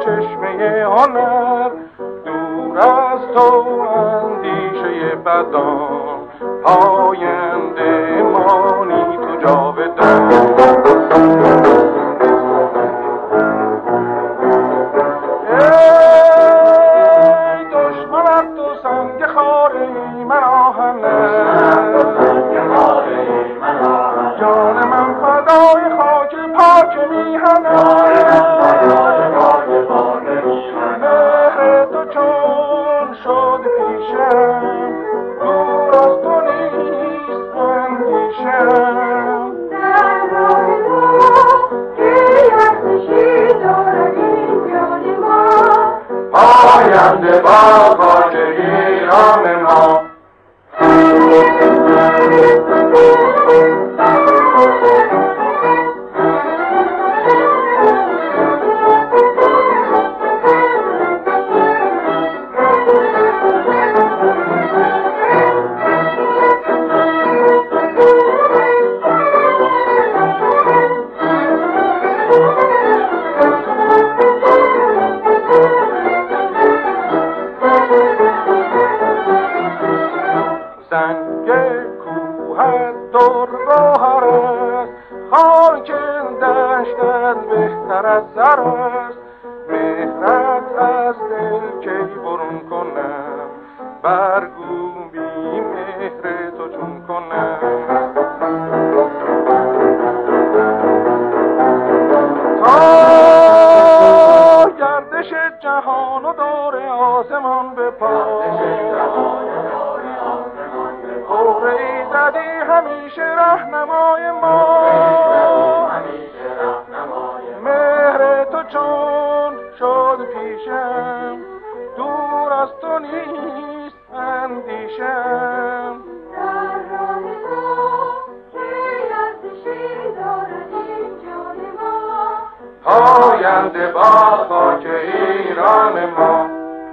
چشمه هنر، دور از تو اندیشه بدان، پاینده مانی تو جاودان. ای دشمنت تو سنگ خاره من آهنم، جان من فدای خاک پاک میهنم. مهر تو چون شد پیشم، دور از تو نیست اندیشم. در راه تو که ارزشی دارد این جان ما، پاینده با خاک ایران ما. زنگ کوه در گوهر است، خاک دشتت بهتر از زر است. مهرت از دل کی برون کنم، برگو بی مهر تو چون کنم. تا گردش جهان و دور آسمان به پا، ای زدی همیشه رهنمای ما. مهر تو چون شد پیشم، دور از تو نیست اندیشم. در راه تو که ارزشی دارد این جان ما، پاینده با خاک ایران ما.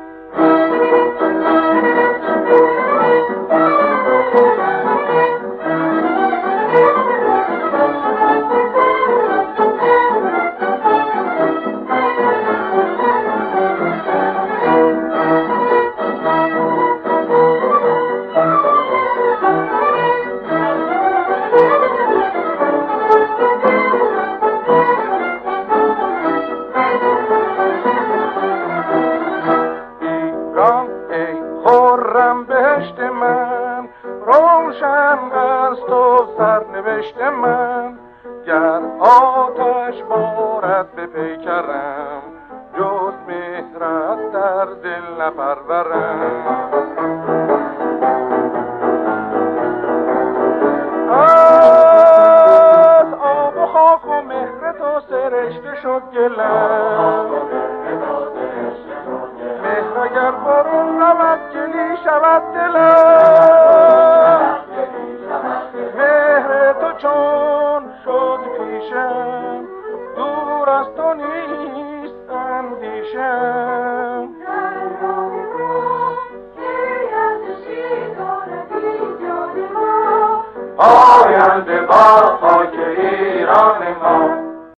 بهشت من روشن از تو سرنوشت من، گر آتش بارد به پیکرم، جز مهرت در دل نپرورم. از آب و خاک و مهر تو سرشته شد گلم، مهر اگر برون رود گلی شود دلم. مهر تو چون شد پیشم، دور از تو نیست اندیشم. در راه تو که ارزشی دارد این جان ما، پاینده با خاک ایران ما.